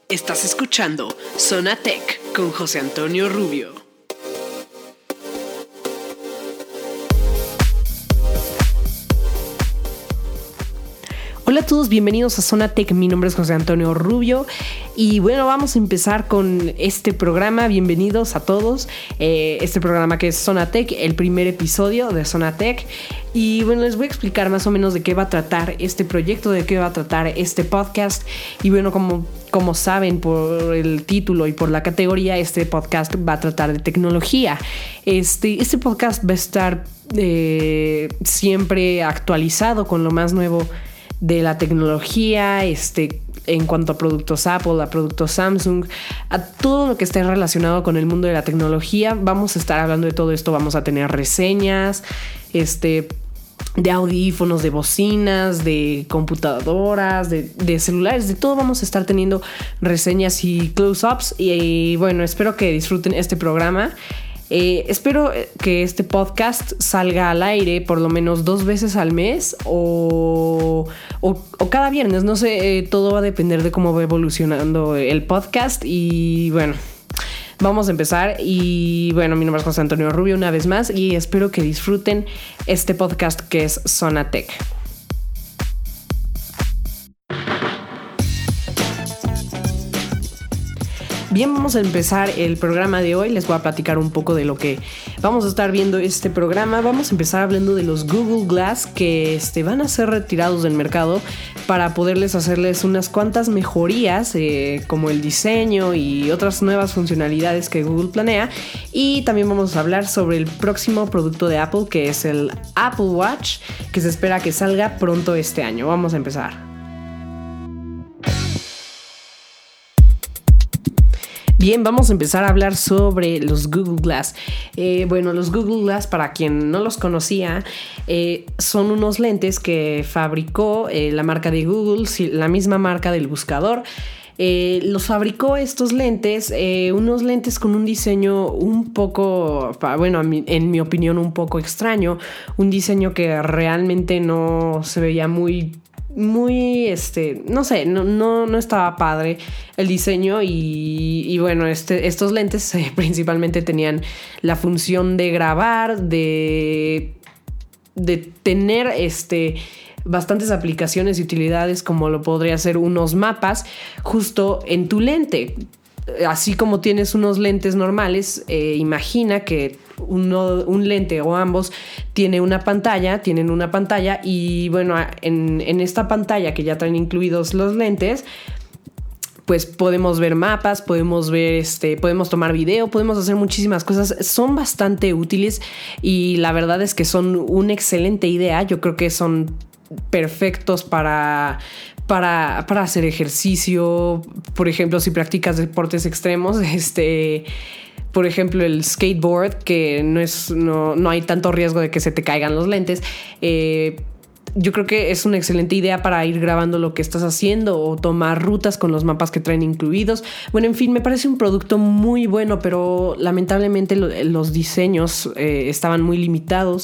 Estás escuchando Zona Tech con José Antonio Rubio. Hola a todos, bienvenidos a Zona Tech. Mi nombre es José Antonio Rubio y bueno, vamos a empezar con este programa. Bienvenidos a todos. Este programa que es Zona Tech, el primer episodio de Zona Tech. Y bueno, les voy a explicar más o menos de qué va a tratar este proyecto, de qué va a tratar este podcast. Y bueno, como saben por el título y por la categoría, este podcast va a tratar de tecnología. Este podcast va a estar siempre actualizado con lo más nuevo de la tecnología, en cuanto a productos Apple, a productos Samsung, a todo lo que esté relacionado con el mundo de la tecnología. Vamos a estar hablando de todo esto. Vamos a tener reseñas, de audífonos, de bocinas, de computadoras, de celulares, de todo. Vamos a estar teniendo reseñas y close-ups. Y bueno, espero que disfruten este programa. Espero que este podcast salga al aire por lo menos 2 veces al mes o cada viernes. No sé, todo va a depender de cómo va evolucionando el podcast. Y bueno, vamos a empezar. Y bueno, mi nombre es José Antonio Rubio una vez más y espero que disfruten este podcast que es Zona Tech. Bien, vamos a empezar el programa de hoy. Les voy a platicar un poco de lo que vamos a estar viendo este programa. Vamos a empezar hablando de los Google Glass que van a ser retirados del mercado para poderles hacerles unas cuantas mejorías, como el diseño y otras nuevas funcionalidades que Google planea. Y también vamos a hablar sobre el próximo producto de Apple, que es el Apple Watch, que se espera que salga pronto este año. Vamos a empezar. Bien, vamos a empezar a hablar sobre los Google Glass. Bueno, los Google Glass, para quien no los conocía, son unos lentes que fabricó la marca de Google, la misma marca del buscador. Los fabricó estos lentes, unos lentes con un diseño un poco, bueno, en mi opinión un poco extraño, un diseño que realmente no se veía muy no sé, no estaba padre el diseño. Y bueno, estos lentes principalmente tenían la función de grabar, de tener bastantes aplicaciones y utilidades, como lo podría ser unos mapas justo en tu lente. Así como tienes unos lentes normales, imagina que un lente o ambos tienen una pantalla y bueno, en esta pantalla que ya traen incluidos los lentes, pues podemos ver mapas, podemos ver podemos tomar video, podemos hacer muchísimas cosas. Son bastante útiles y la verdad es que son una excelente idea. Yo creo que son perfectos para hacer ejercicio. Por ejemplo, si practicas deportes extremos, por ejemplo, el skateboard, que no hay tanto riesgo de que se te caigan los lentes. Yo creo que es una excelente idea para ir grabando lo que estás haciendo o tomar rutas con los mapas que traen incluidos. Bueno, en fin, me parece un producto muy bueno, pero lamentablemente los diseños estaban muy limitados.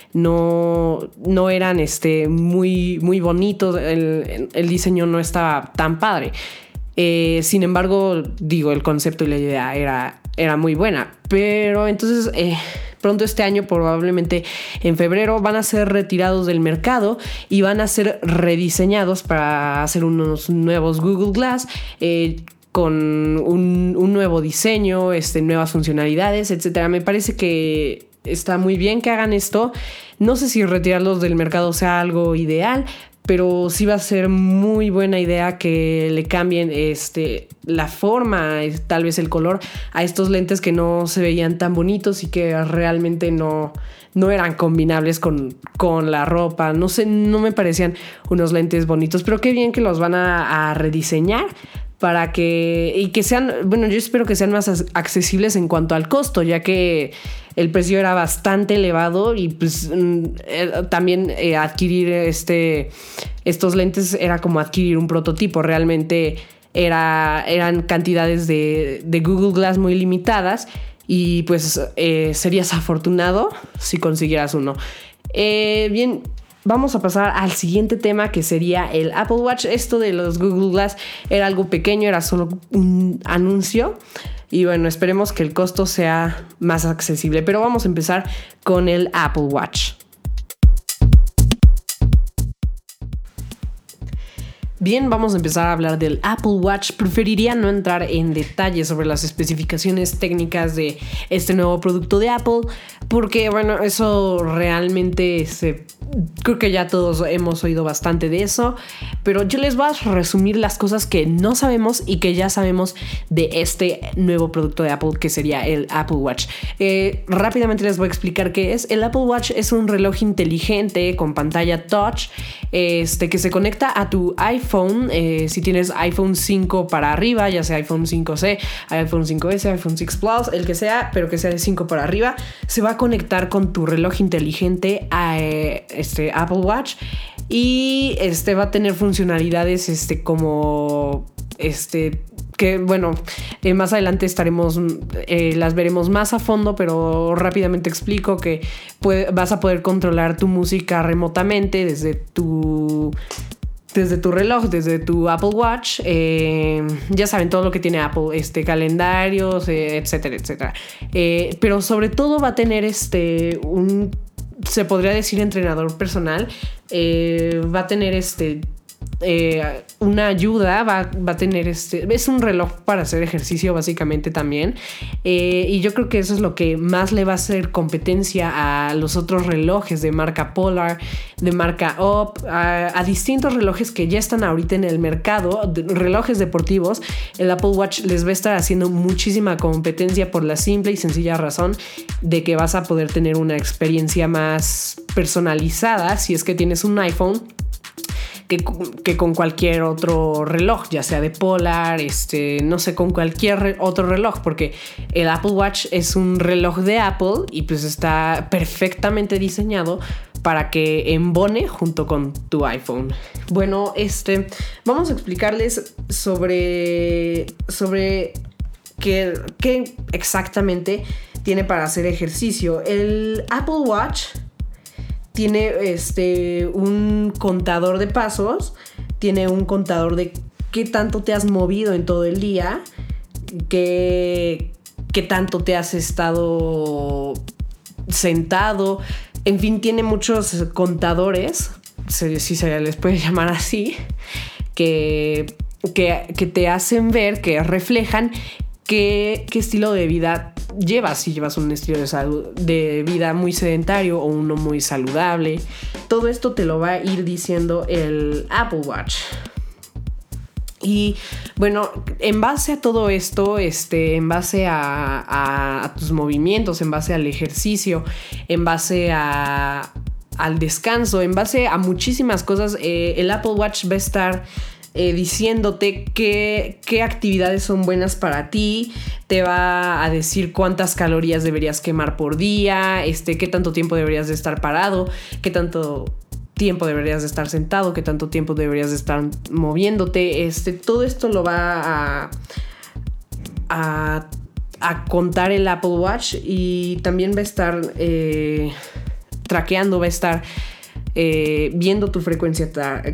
No eran muy, muy bonitos. El diseño no estaba tan padre. Sin embargo, el concepto y la idea era muy buena. Pero entonces, pronto este año, probablemente en febrero, van a ser retirados del mercado y van a ser rediseñados para hacer unos nuevos Google Glass, con un nuevo diseño, nuevas funcionalidades, etcétera. Me parece que está muy bien que hagan esto. No sé si retirarlos del mercado sea algo ideal, pero sí va a ser muy buena idea que le cambien la forma, tal vez el color, a estos lentes que no se veían tan bonitos y que realmente no eran combinables con la ropa. No sé, no me parecían unos lentes bonitos, pero qué bien que los van a rediseñar para que sean, bueno, yo espero que sean más accesibles en cuanto al costo, ya que el precio era bastante elevado y pues también adquirir estos lentes era como adquirir un prototipo. Realmente eran cantidades de Google Glass muy limitadas y pues serías afortunado si consiguieras uno. Bien, vamos a pasar al siguiente tema, que sería el Apple Watch. Esto de los Google Glass era algo pequeño, era solo un anuncio. Y bueno, esperemos que el costo sea más accesible. Pero vamos a empezar con el Apple Watch. Bien, vamos a empezar a hablar del Apple Watch. Preferiría no entrar en detalles sobre las especificaciones técnicas de este nuevo producto de Apple, porque bueno, eso realmente creo que ya todos hemos oído bastante de eso, pero yo les voy a resumir las cosas que no sabemos y que ya sabemos de este nuevo producto de Apple, que sería el Apple Watch. Rápidamente les voy a explicar qué es. El Apple Watch es un reloj inteligente con pantalla touch, que se conecta a tu iPhone. Si tienes iPhone 5 para arriba, ya sea iPhone 5C, iPhone 5S, iPhone 6 Plus, el que sea, pero que sea de 5 para arriba, se va a conectar con tu reloj inteligente a Apple Watch, y va a tener funcionalidades como que bueno, más adelante las veremos más a fondo, pero rápidamente explico que vas a poder controlar tu música remotamente desde tu reloj, desde tu Apple Watch. Ya saben todo lo que tiene Apple, calendarios, etcétera, etcétera. Pero sobre todo va a tener se podría decir entrenador personal. Va a tener una ayuda, va a tener es un reloj para hacer ejercicio básicamente también, y yo creo que eso es lo que más le va a hacer competencia a los otros relojes de marca Polar, de marca Up, a distintos relojes que ya están ahorita en el mercado, relojes deportivos. El Apple Watch les va a estar haciendo muchísima competencia por la simple y sencilla razón de que vas a poder tener una experiencia más personalizada si es que tienes un iPhone que con cualquier otro reloj, ya sea de Polar, no sé, con cualquier otro reloj, porque el Apple Watch es un reloj de Apple y pues está perfectamente diseñado para que embone junto con tu iPhone. Bueno, vamos a explicarles sobre qué exactamente tiene para hacer ejercicio. El Apple Watch tiene un contador de pasos, tiene un contador de qué tanto te has movido en todo el día, qué tanto te has estado sentado. En fin, tiene muchos contadores, si se les puede llamar así, que te hacen ver, que reflejan qué estilo de vida llevas, si llevas un estilo de vida muy sedentario o uno muy saludable. Todo esto te lo va a ir diciendo el Apple Watch. Y bueno, en base a todo esto, en base a tus movimientos, en base al ejercicio, en base al descanso, en base a muchísimas cosas, el Apple Watch va a estar diciéndote qué actividades son buenas para ti. Te va a decir cuántas calorías deberías quemar por día, qué tanto tiempo deberías de estar parado, qué tanto tiempo deberías de estar sentado, qué tanto tiempo deberías de estar moviéndote. Todo esto lo va a contar el Apple Watch, y también va a estar traqueando, va a estar viendo tu frecuencia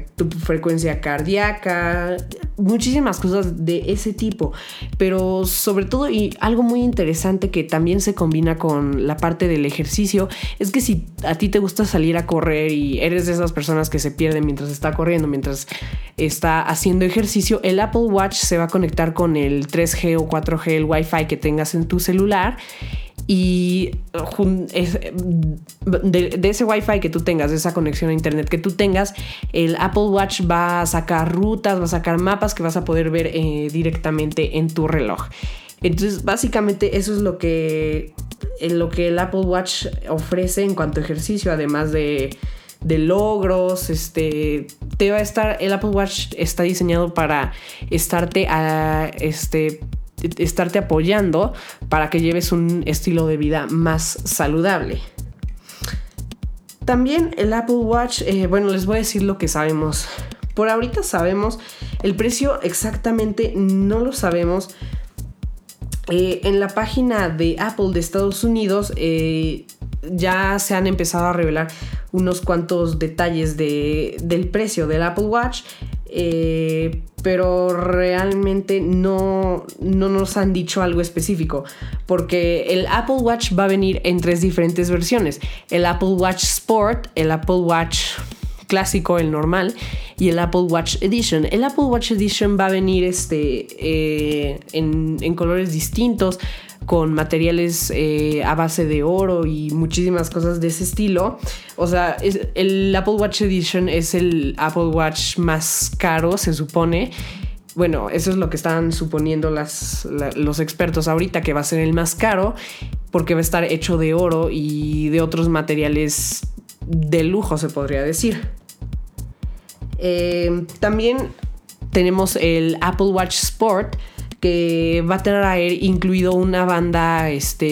cardíaca, muchísimas cosas de ese tipo. Pero sobre todo, y algo muy interesante que también se combina con la parte del ejercicio, es que si a ti te gusta salir a correr y eres de esas personas que se pierden mientras está corriendo, mientras está haciendo ejercicio, el Apple Watch se va a conectar con el 3G o 4G, el Wi-Fi que tengas en tu celular. Y de ese Wi-Fi que tú tengas, de esa conexión a internet que tú tengas, el Apple Watch va a sacar rutas, va a sacar mapas que vas a poder ver directamente en tu reloj. Entonces, básicamente eso es lo que el Apple Watch ofrece en cuanto a ejercicio, además de logros. El Apple Watch está diseñado para estarte apoyando para que lleves un estilo de vida más saludable. También el Apple Watch, les voy a decir lo que sabemos. Por ahorita sabemos el precio exactamente, no lo sabemos. En la página de Apple de Estados Unidos ya se han empezado a revelar unos cuantos detalles del precio del Apple Watch, pero realmente no nos han dicho algo específico, porque el Apple Watch va a venir en 3 diferentes versiones: el Apple Watch Sport, el Apple Watch clásico, el normal, y el Apple Watch Edition. El Apple Watch Edition va a venir en colores distintos, con materiales a base de oro y muchísimas cosas de ese estilo. O sea, el Apple Watch Edition es el Apple Watch más caro, se supone. Bueno, eso es lo que están suponiendo los expertos ahorita, que va a ser el más caro, porque va a estar hecho de oro y de otros materiales de lujo, se podría decir. También tenemos el Apple Watch Sport, que va a traer incluido una banda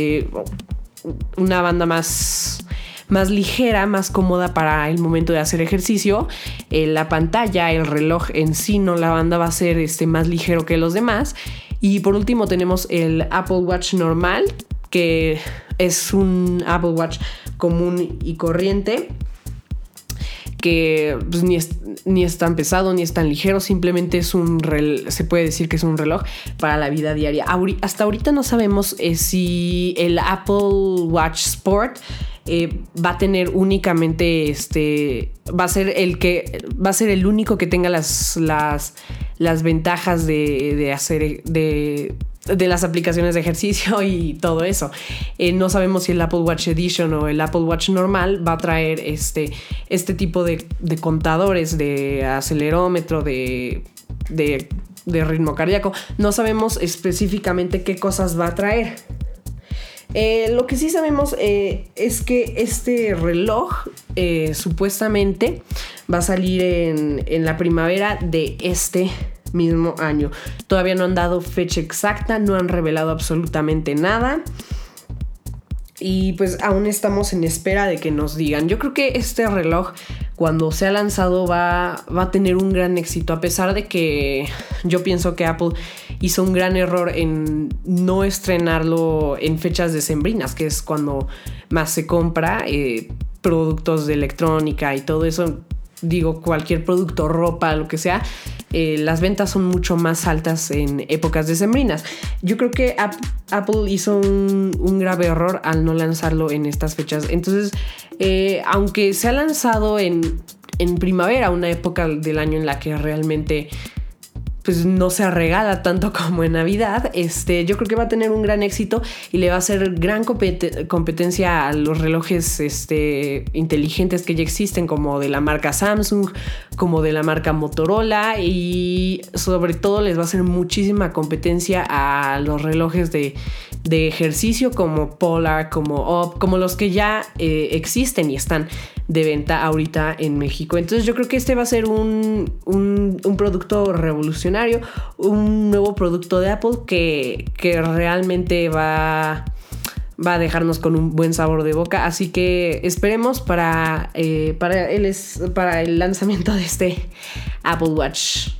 más ligera, más cómoda para el momento de hacer ejercicio. La pantalla, el reloj en sí, no, la banda va a ser más ligero que los demás. Y por último tenemos el Apple Watch normal, que es un Apple Watch común y corriente, que pues, ni es tan pesado ni es tan ligero, simplemente se puede decir que es un reloj para la vida diaria. Hasta ahorita no sabemos si el Apple Watch Sport va a tener únicamente va a ser el único que tenga las ventajas de hacer de las aplicaciones de ejercicio y todo eso. No sabemos si el Apple Watch Edition o el Apple Watch normal va a traer este tipo de contadores de acelerómetro, de ritmo cardíaco. No sabemos específicamente qué cosas va a traer. Lo que sí sabemos es que este reloj supuestamente va a salir en la primavera de este mismo año. Todavía no han dado fecha exacta, no han revelado absolutamente nada, y pues aún estamos en espera de que nos digan. Yo creo que este reloj, cuando sea lanzado, va a tener un gran éxito, a pesar de que yo pienso que Apple hizo un gran error en no estrenarlo en fechas decembrinas, que es cuando más se compra productos de electrónica y todo eso. Digo, cualquier producto, ropa, lo que sea, las ventas son mucho más altas en épocas decembrinas. Yo creo que Apple hizo un grave error al no lanzarlo en estas fechas. Entonces, aunque se ha lanzado en primavera, una época del año en la que realmente pues no se regala tanto como en Navidad, yo creo que va a tener un gran éxito y le va a hacer gran competencia a los relojes inteligentes que ya existen, como de la marca Samsung, como de la marca Motorola, y sobre todo les va a hacer muchísima competencia a los relojes de ejercicio como Polar, como los que ya existen y están de venta ahorita en México. Entonces yo creo que va a ser un producto revolucionario, un nuevo producto de Apple que realmente va a dejarnos con un buen sabor de boca. Así que esperemos para el lanzamiento de este Apple Watch.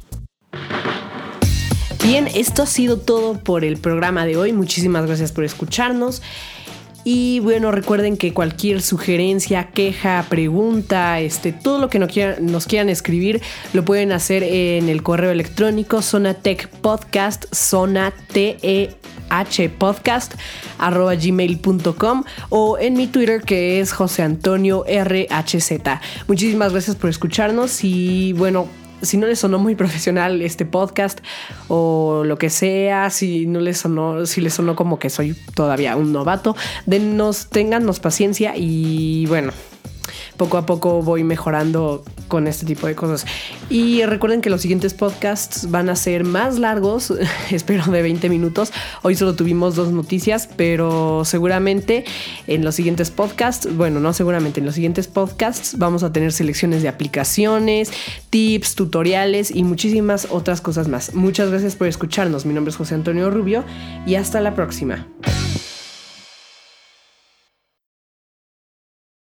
Bien, esto ha sido todo por el programa de hoy. Muchísimas gracias por escucharnos. Y bueno, recuerden que cualquier sugerencia, queja, pregunta, todo lo que nos quieran escribir, lo pueden hacer en el correo electrónico zonatechpodcast, zonatehpodcast@gmail.com, o en mi Twitter, que es José Antonio RHZ. Muchísimas gracias por escucharnos, y bueno, si no les sonó muy profesional este podcast o lo que sea, si les sonó como que soy todavía un novato, téngannos paciencia, y bueno, poco a poco voy mejorando con este tipo de cosas. Y recuerden que los siguientes podcasts van a ser más largos, espero de 20 minutos. Hoy solo tuvimos 2 noticias, pero seguramente en los siguientes podcasts, en los siguientes podcasts vamos a tener selecciones de aplicaciones, tips, tutoriales y muchísimas otras cosas más. Muchas gracias por escucharnos. Mi nombre es José Antonio Rubio y hasta la próxima.